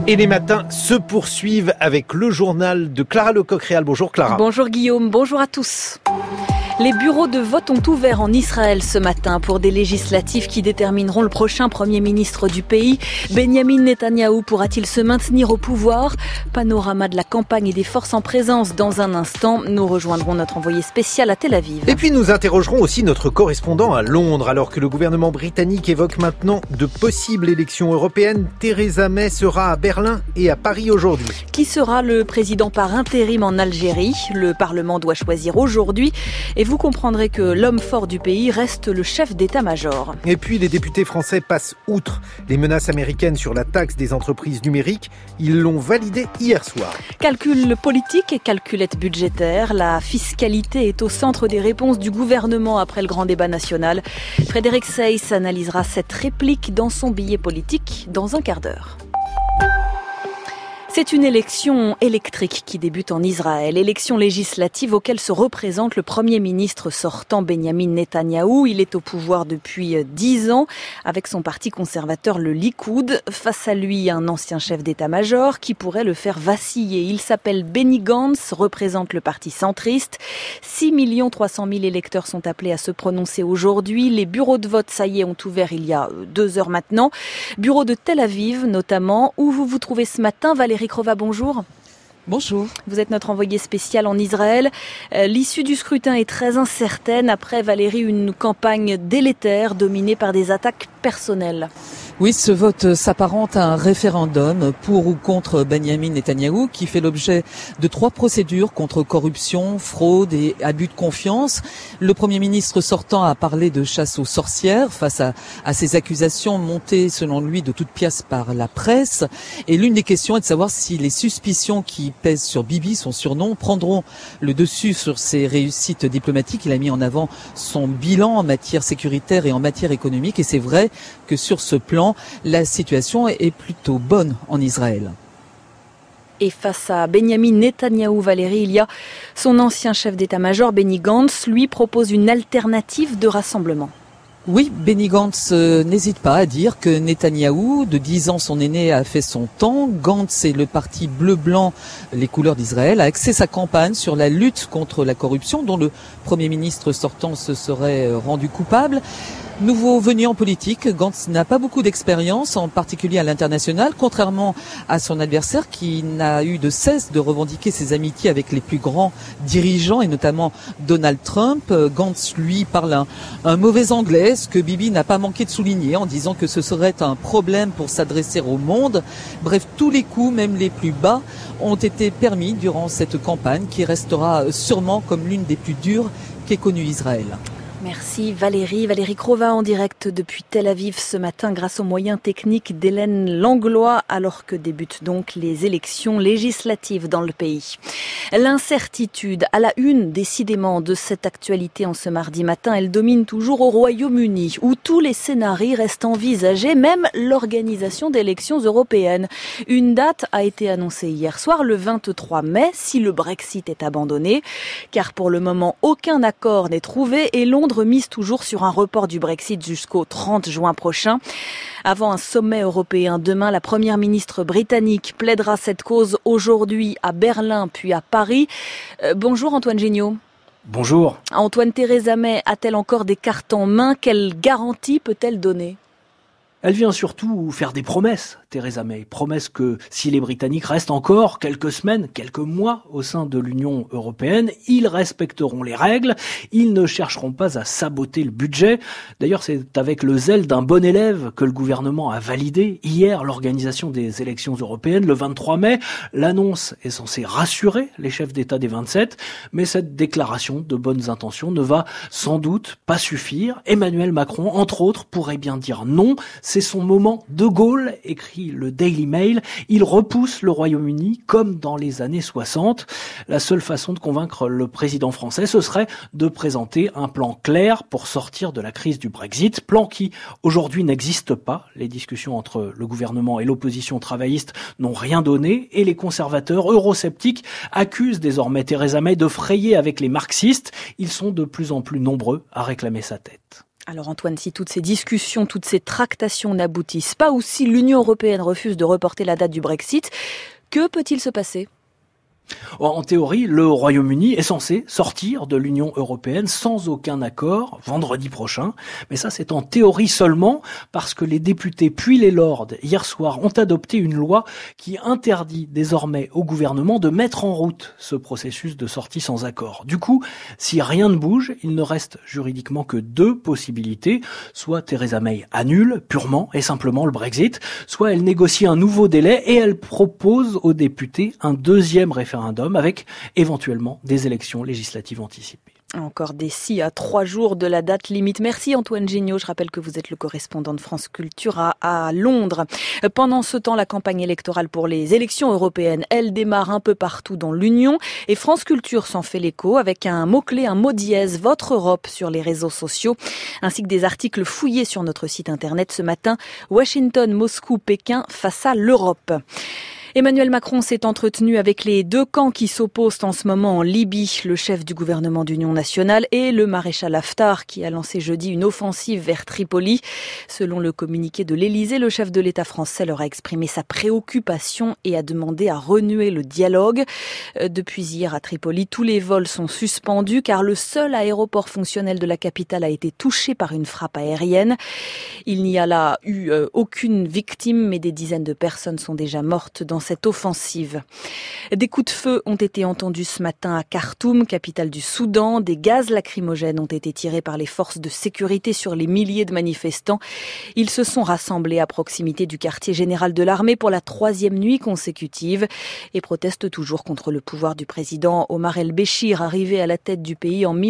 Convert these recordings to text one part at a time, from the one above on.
Et les matins se poursuivent avec le journal de Clara Lecoq-Réal. Bonjour Clara. Bonjour Guillaume, bonjour à tous. Les bureaux de vote ont ouvert en Israël ce matin pour des législatives qui détermineront le prochain Premier ministre du pays. Benyamin Netanyahou pourra-t-il se maintenir au pouvoir ? Panorama de la campagne et des forces en présence dans un instant. Nous rejoindrons notre envoyé spécial à Tel Aviv. Et puis nous interrogerons aussi notre correspondant à Londres. Alors que le gouvernement britannique évoque maintenant de possibles élections européennes, Theresa May sera à Berlin et à Paris aujourd'hui. Qui sera le président par intérim en Algérie ? Le Parlement doit choisir aujourd'hui. Et vous comprendrez que l'homme fort du pays reste le chef d'état-major. Et puis les députés français passent outre les menaces américaines sur la taxe des entreprises numériques. Ils l'ont validé hier soir. Calcul politique et calculette budgétaire. La fiscalité est au centre des réponses du gouvernement après le grand débat national. Frédéric Seyss analysera cette réplique dans son billet politique dans un quart d'heure. C'est une élection électrique qui débute en Israël. Élection législative auquel se représente le Premier ministre sortant Benyamin Netanyahou. Il est au pouvoir depuis 10 ans avec son parti conservateur le Likoud. Face à lui, un ancien chef d'état-major qui pourrait le faire vaciller. Il s'appelle Benny Gantz, représente le parti centriste. 6 300 000 électeurs sont appelés à se prononcer aujourd'hui. Les bureaux de vote, ça y est, ont ouvert il y a 2 heures maintenant. Bureau de Tel Aviv notamment, où vous vous trouvez ce matin, Valérie Crova, bonjour. Bonjour. Vous êtes notre envoyé spécial en Israël. L'issue du scrutin est très incertaine. Après, Valérie, une campagne délétère dominée par des attaques personnelles. Oui, ce vote s'apparente à un référendum pour ou contre Benyamin Netanyahou qui fait l'objet de 3 procédures contre corruption, fraude et abus de confiance. Le Premier ministre sortant a parlé de chasse aux sorcières face à ces accusations montées selon lui de toutes pièces par la presse. Et l'une des questions est de savoir si les suspicions qui pèsent sur Bibi, son surnom, prendront le dessus sur ses réussites diplomatiques. Il a mis en avant son bilan en matière sécuritaire et en matière économique. Et c'est vrai que sur ce plan, la situation est plutôt bonne en Israël. Et face à Benyamin Netanyahou, Valérie, il y a son ancien chef d'état-major, Benny Gantz, lui propose une alternative de rassemblement. Oui, Benny Gantz n'hésite pas à dire que Netanyahou, de 10 ans son aîné, a fait son temps. Gantz et le parti bleu-blanc, les couleurs d'Israël, a axé sa campagne sur la lutte contre la corruption dont le Premier ministre sortant se serait rendu coupable. Nouveau venu en politique, Gantz n'a pas beaucoup d'expérience, en particulier à l'international, contrairement à son adversaire qui n'a eu de cesse de revendiquer ses amitiés avec les plus grands dirigeants et notamment Donald Trump. Gantz, lui, parle un mauvais anglais, ce que Bibi n'a pas manqué de souligner en disant que ce serait un problème pour s'adresser au monde. Bref, tous les coups, même les plus bas, ont été permis durant cette campagne qui restera sûrement comme l'une des plus dures qu'ait connue Israël. Merci Valérie. Valérie Crova en direct depuis Tel Aviv ce matin grâce aux moyens techniques d'Hélène Langlois alors que débutent donc les élections législatives dans le pays. L'incertitude à la une décidément de cette actualité en ce mardi matin, elle domine toujours au Royaume-Uni où tous les scénarios restent envisagés, même l'organisation d'élections européennes. Une date a été annoncée hier soir, le 23 mai, si le Brexit est abandonné, car pour le moment aucun accord n'est trouvé et Londres mise toujours sur un report du Brexit jusqu'au 30 juin prochain. Avant un sommet européen demain, la première ministre britannique plaidera cette cause aujourd'hui à Berlin puis à Paris. Bonjour Antoine Géniaud. Bonjour. Antoine, Theresa May a-t-elle encore des cartes en main ? Quelle garantie peut-elle donner ? Elle vient surtout faire des promesses, Theresa May. Promesses que si les Britanniques restent encore quelques semaines, quelques mois au sein de l'Union européenne, ils respecteront les règles, ils ne chercheront pas à saboter le budget. D'ailleurs, c'est avec le zèle d'un bon élève que le gouvernement a validé hier l'organisation des élections européennes le 23 mai. L'annonce est censée rassurer les chefs d'État des 27, mais cette déclaration de bonnes intentions ne va sans doute pas suffire. Emmanuel Macron, entre autres, pourrait bien dire non. C'est son moment. De Gaulle, écrit le Daily Mail, il repousse le Royaume-Uni comme dans les années 60. La seule façon de convaincre le président français, ce serait de présenter un plan clair pour sortir de la crise du Brexit. Plan qui, aujourd'hui, n'existe pas. Les discussions entre le gouvernement et l'opposition travailliste n'ont rien donné et les conservateurs eurosceptiques accusent désormais Theresa May de frayer avec les marxistes. Ils sont de plus en plus nombreux à réclamer sa tête. Alors Antoine, si toutes ces discussions, toutes ces tractations n'aboutissent pas, ou si l'Union européenne refuse de reporter la date du Brexit, que peut-il se passer ? En théorie, le Royaume-Uni est censé sortir de l'Union européenne sans aucun accord vendredi prochain. Mais ça, c'est en théorie seulement parce que les députés puis les lords, hier soir, ont adopté une loi qui interdit désormais au gouvernement de mettre en route ce processus de sortie sans accord. Du coup, si rien ne bouge, il ne reste juridiquement que deux possibilités. Soit Theresa May annule purement et simplement le Brexit, soit elle négocie un nouveau délai et elle propose aux députés un deuxième référendum avec éventuellement des élections législatives anticipées. Encore d'ici à 3 jours de la date limite. Merci Antoine Gignot. Je rappelle que vous êtes le correspondant de France Culture à Londres. Pendant ce temps, la campagne électorale pour les élections européennes, elle démarre un peu partout dans l'Union. Et France Culture s'en fait l'écho avec un mot-clé, un mot dièse, Votre Europe sur les réseaux sociaux, ainsi que des articles fouillés sur notre site internet ce matin. Washington, Moscou, Pékin face à l'Europe. Emmanuel Macron s'est entretenu avec les deux camps qui s'opposent en ce moment en Libye, le chef du gouvernement d'union nationale et le maréchal Haftar qui a lancé jeudi une offensive vers Tripoli. Selon le communiqué de l'Élysée, le chef de l'État français leur a exprimé sa préoccupation et a demandé à renouer le dialogue. Depuis hier à Tripoli, tous les vols sont suspendus car le seul aéroport fonctionnel de la capitale a été touché par une frappe aérienne. Il n'y a là eu aucune victime, mais des dizaines de personnes sont déjà mortes dans cette offensive. Des coups de feu ont été entendus ce matin à Khartoum, capitale du Soudan. Des gaz lacrymogènes ont été tirés par les forces de sécurité sur les milliers de manifestants. Ils se sont rassemblés à proximité du quartier général de l'armée pour la 3e nuit consécutive et protestent toujours contre le pouvoir du président Omar el-Béchir, arrivé à la tête du pays en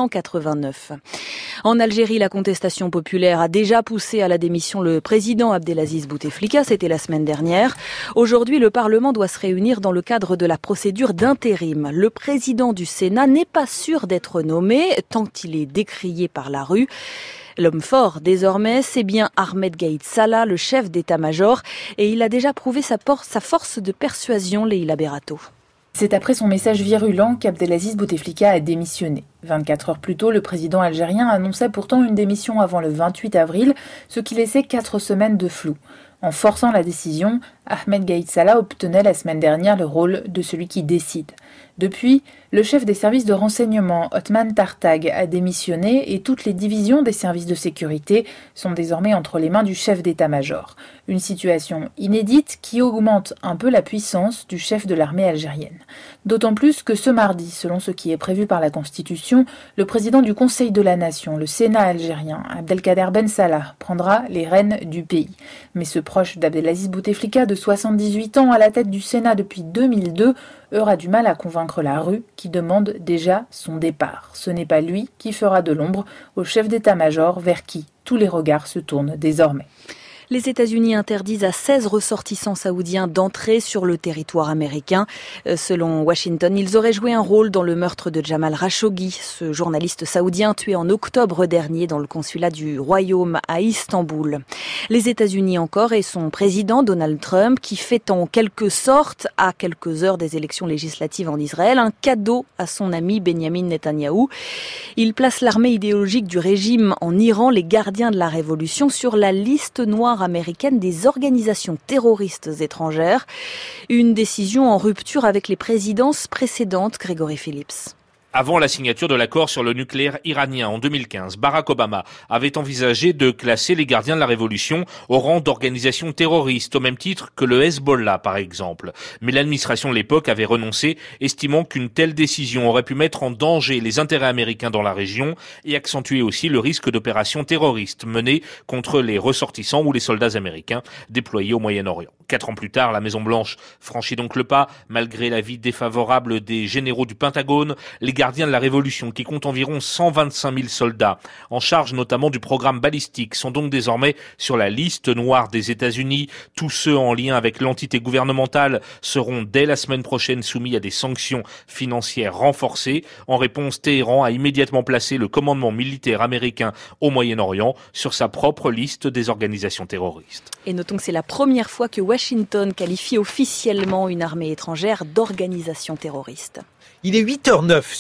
1989. En Algérie, la contestation populaire a déjà poussé à la démission le président Abdelaziz Bouteflika, c'était la semaine dernière. Aujourd'hui, le Parlement doit se réunir dans le cadre de la procédure d'intérim. Le président du Sénat n'est pas sûr d'être nommé, tant il est décrié par la rue. L'homme fort, désormais, c'est bien Ahmed Gaïd Salah, le chef d'état-major, et il a déjà prouvé sa force de persuasion, Leïla Berato. C'est après son message virulent qu'Abdelaziz Bouteflika a démissionné. 24 heures plus tôt, le président algérien annonçait pourtant une démission avant le 28 avril, ce qui laissait 4 semaines de flou. En forçant la décision, Ahmed Gaïd Salah obtenait la semaine dernière le rôle de celui qui décide. Depuis, le chef des services de renseignement, Othman Tartag, a démissionné et toutes les divisions des services de sécurité sont désormais entre les mains du chef d'état-major. Une situation inédite qui augmente un peu la puissance du chef de l'armée algérienne. D'autant plus que ce mardi, selon ce qui est prévu par la Constitution, le président du Conseil de la Nation, le Sénat algérien, Abdelkader Ben Salah, prendra les rênes du pays. Mais ce proche d'Abdelaziz Bouteflika, de 78 ans, à la tête du Sénat depuis 2002, aura du mal à convaincre la rue qui demande déjà son départ. Ce n'est pas lui qui fera de l'ombre au chef d'état-major vers qui tous les regards se tournent désormais. Les États-Unis interdisent à 16 ressortissants saoudiens d'entrer sur le territoire américain. Selon Washington, ils auraient joué un rôle dans le meurtre de Jamal Khashoggi, ce journaliste saoudien tué en octobre dernier dans le consulat du Royaume à Istanbul. Les États-Unis encore et son président Donald Trump qui fait en quelque sorte, à quelques heures des élections législatives en Israël, un cadeau à son ami Benjamin Netanyahou. Il place l'armée idéologique du régime en Iran, les gardiens de la révolution, sur la liste noire américaine des organisations terroristes étrangères. Une décision en rupture avec les présidences précédentes, Grégory Phillips. Avant la signature de l'accord sur le nucléaire iranien en 2015, Barack Obama avait envisagé de classer les gardiens de la révolution au rang d'organisations terroristes, au même titre que le Hezbollah par exemple. Mais l'administration de l'époque avait renoncé, estimant qu'une telle décision aurait pu mettre en danger les intérêts américains dans la région et accentuer aussi le risque d'opérations terroristes menées contre les ressortissants ou les soldats américains déployés au Moyen-Orient. 4 ans plus tard, la Maison-Blanche franchit donc le pas, malgré l'avis défavorable des généraux du Pentagone. Les gardiens de la Révolution, qui comptent environ 125 000 soldats, en charge notamment du programme balistique, sont donc désormais sur la liste noire des États-Unis. Tous ceux en lien avec l'entité gouvernementale seront dès la semaine prochaine soumis à des sanctions financières renforcées. En réponse, Téhéran a immédiatement placé le commandement militaire américain au Moyen-Orient sur sa propre liste des organisations terroristes. Et notons que c'est la première fois que Washington qualifie officiellement une armée étrangère d'organisation terroriste. Il est 8h09 sur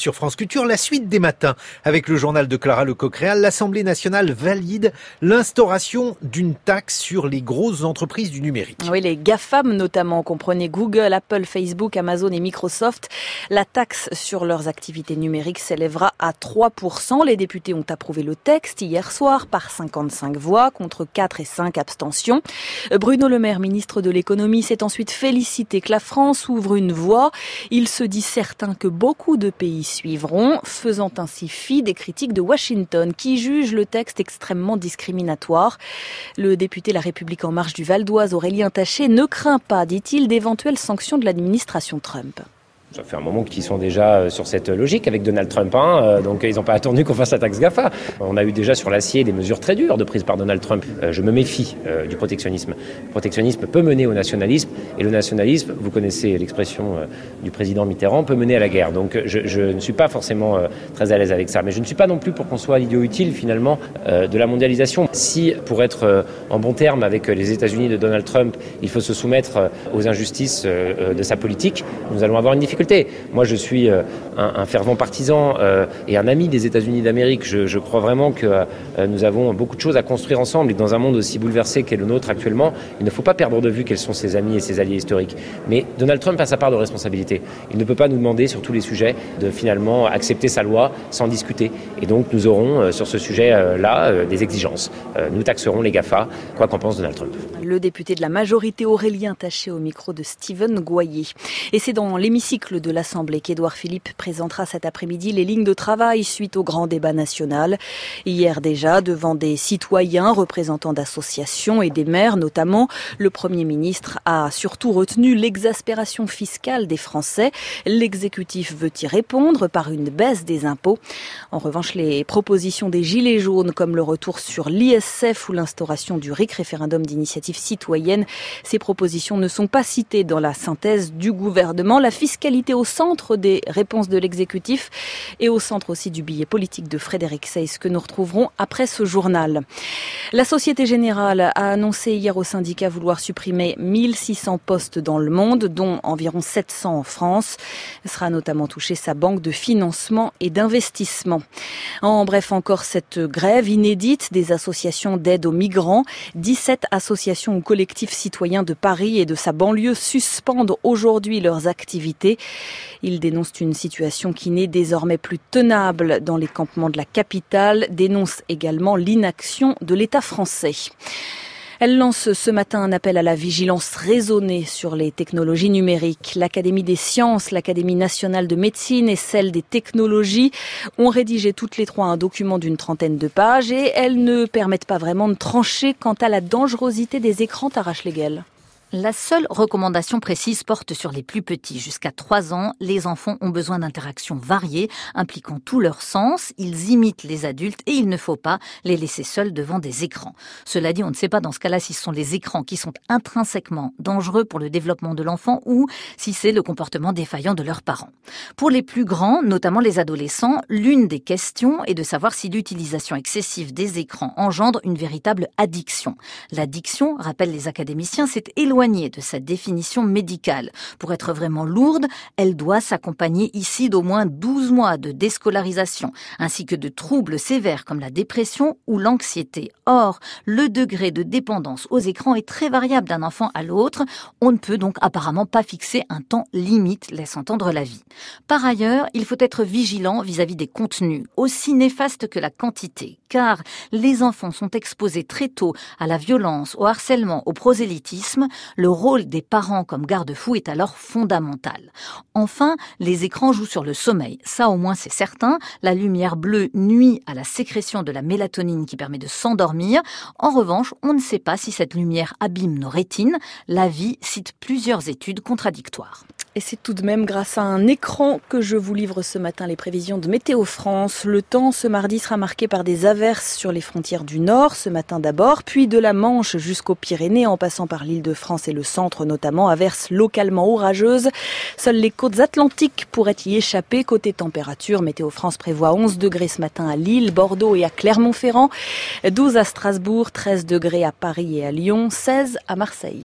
sur France Culture, la suite des matins. Avec le journal de Clara Lecoq-Réal, l'Assemblée nationale valide l'instauration d'une taxe sur les grosses entreprises du numérique. Oui, les GAFAM notamment, comprenez Google, Apple, Facebook, Amazon et Microsoft. La taxe sur leurs activités numériques s'élèvera à 3%. Les députés ont approuvé le texte hier soir par 55 voix contre 4 et 5 abstentions. Bruno Le Maire, ministre de l'économie, s'est ensuite félicité que la France ouvre une voie. Il se dit certain que beaucoup de pays suivront, faisant ainsi fi des critiques de Washington, qui juge le texte extrêmement discriminatoire. Le député La République En Marche du Val d'Oise, Aurélien Taché, ne craint pas, dit-il, d'éventuelles sanctions de l'administration Trump. Ça fait un moment qu'ils sont déjà sur cette logique avec Donald Trump, donc ils n'ont pas attendu qu'on fasse la taxe GAFA. On a eu déjà sur l'acier des mesures très dures de prises par Donald Trump. Je me méfie du protectionnisme. Le protectionnisme peut mener au nationalisme, et le nationalisme, vous connaissez l'expression du président Mitterrand, peut mener à la guerre. Donc je ne suis pas forcément très à l'aise avec ça, mais je ne suis pas non plus pour qu'on soit l'idiot utile finalement de la mondialisation. Si, pour être en bon terme avec les États-Unis de Donald Trump, il faut se soumettre aux injustices de sa politique, nous allons avoir une difficulté. Moi, je suis un fervent partisan et un ami des États-Unis d'Amérique. Je crois vraiment que nous avons beaucoup de choses à construire ensemble. Et dans un monde aussi bouleversé qu'est le nôtre actuellement, il ne faut pas perdre de vue quels sont ses amis et ses alliés historiques. Mais Donald Trump a sa part de responsabilité. Il ne peut pas nous demander sur tous les sujets de finalement accepter sa loi sans discuter. Et donc, nous aurons sur ce sujet-là des exigences. Nous taxerons les GAFA, quoi qu'en pense Donald Trump. Le député de la majorité Aurélien Taché au micro de Steven Goyer. Et c'est dans l'hémicycle de l'Assemblée qu'Édouard Philippe présentera cet après-midi les lignes de travail suite au grand débat national. Hier déjà, devant des citoyens, représentants d'associations et des maires notamment, le Premier ministre a surtout retenu l'exaspération fiscale des Français. L'exécutif veut y répondre par une baisse des impôts. En revanche, les propositions des Gilets jaunes, comme le retour sur l'ISF ou l'instauration du RIC, référendum d'initiative citoyenne, ces propositions ne sont pas citées dans la synthèse du gouvernement. La fiscalité au centre des réponses de l'exécutif et au centre aussi du billet politique de Frédéric Seyss que nous retrouverons après ce journal. La Société Générale a annoncé hier au syndicat vouloir supprimer 1600 postes dans le monde, dont environ 700 en France. Sera notamment touchée sa banque de financement et d'investissement. En bref, encore cette grève inédite des associations d'aide aux migrants. 17 associations ou collectifs citoyens de Paris et de sa banlieue suspendent aujourd'hui leurs activités. Ils dénoncent une situation qui n'est désormais plus tenable dans les campements de la capitale, dénoncent également l'inaction de l'État français. Elle lance ce matin un appel à la vigilance raisonnée sur les technologies numériques. L'Académie des sciences, l'Académie nationale de médecine et celle des technologies ont rédigé toutes les trois un document d'une trentaine de pages et elles ne permettent pas vraiment de trancher quant à la dangerosité des écrans. Tara Schlegel. La seule recommandation précise porte sur les plus petits. Jusqu'à 3 ans, les enfants ont besoin d'interactions variées, impliquant tous leurs sens. Ils imitent les adultes et il ne faut pas les laisser seuls devant des écrans. Cela dit, on ne sait pas dans ce cas-là si ce sont les écrans qui sont intrinsèquement dangereux pour le développement de l'enfant ou si c'est le comportement défaillant de leurs parents. Pour les plus grands, notamment les adolescents, l'une des questions est de savoir si l'utilisation excessive des écrans engendre une véritable addiction. L'addiction, rappellent les académiciens, c'est éloignée de sa définition médicale. Pour être vraiment lourde, elle doit s'accompagner ici d'au moins 12 mois de déscolarisation, ainsi que de troubles sévères comme la dépression ou l'anxiété. Or, le degré de dépendance aux écrans est très variable d'un enfant à l'autre. On ne peut donc apparemment pas fixer un temps limite, laisse entendre l'avis. Par ailleurs, il faut être vigilant vis-à-vis des contenus, aussi néfastes que la quantité, car les enfants sont exposés très tôt à la violence, au harcèlement, au prosélytisme. Le rôle des parents comme garde-fou est alors fondamental. Enfin, les écrans jouent sur le sommeil. Ça, au moins, c'est certain. La lumière bleue nuit à la sécrétion de la mélatonine qui permet de s'endormir. En revanche, on ne sait pas si cette lumière abîme nos rétines. L'avis cite plusieurs études contradictoires. Et c'est tout de même grâce à un écran que je vous livre ce matin les prévisions de Météo France. Le temps ce mardi sera marqué par des averses sur les frontières du Nord, ce matin d'abord, puis de la Manche jusqu'aux Pyrénées, en passant par l'Île-de-France et le centre notamment, averses localement orageuses. Seules les côtes atlantiques pourraient y échapper. Côté température, Météo France prévoit 11 degrés ce matin à Lille, Bordeaux et à Clermont-Ferrand, 12 à Strasbourg, 13 degrés à Paris et à Lyon, 16 à Marseille.